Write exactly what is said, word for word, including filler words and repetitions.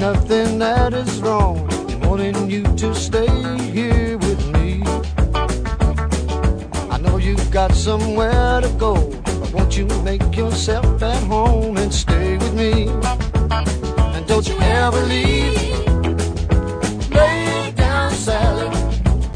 nothing that is wrong in wanting you to stay here with me. I know you've got somewhere to go, but won't you make yourself at home and